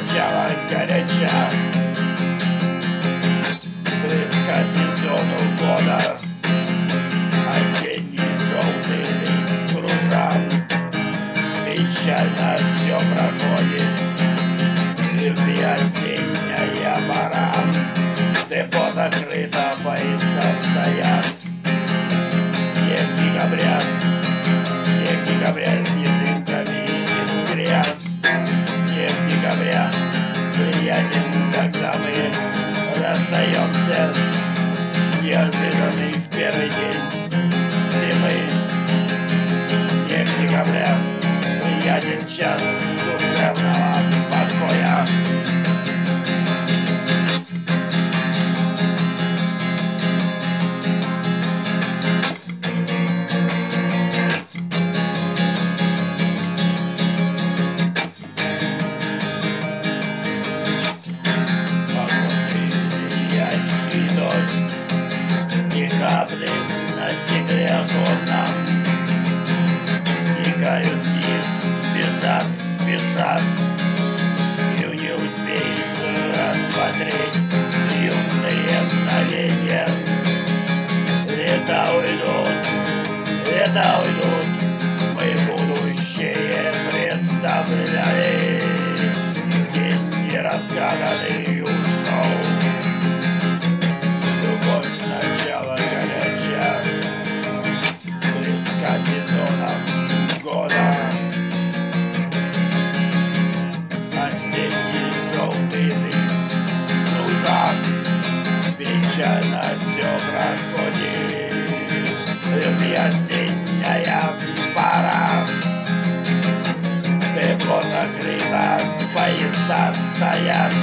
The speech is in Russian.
начало горяча. Близко сезону года, осенний желтый лист кружат. Печально все проходит, и осенняя пора. Депо закрыто, поезда стоят. Снег декабря снежинками искрят. Снег декабря, приятен, когда мы расстаемся. Неожиданный в первый день зимы. Снег декабря, приятен час душевного покоя. Капли на стекле оконном стекают вниз, спешат, и не успеешь рассмотреть юные мгновения. Лета уйдут, мы будущее представляли. День неразгаданный ушел. Любовь сначала горяча, близко сезоном года. Осенний желтый лист кружат. Печально все проходит, и осенняя пора. Депо закрыто, поезда стоят.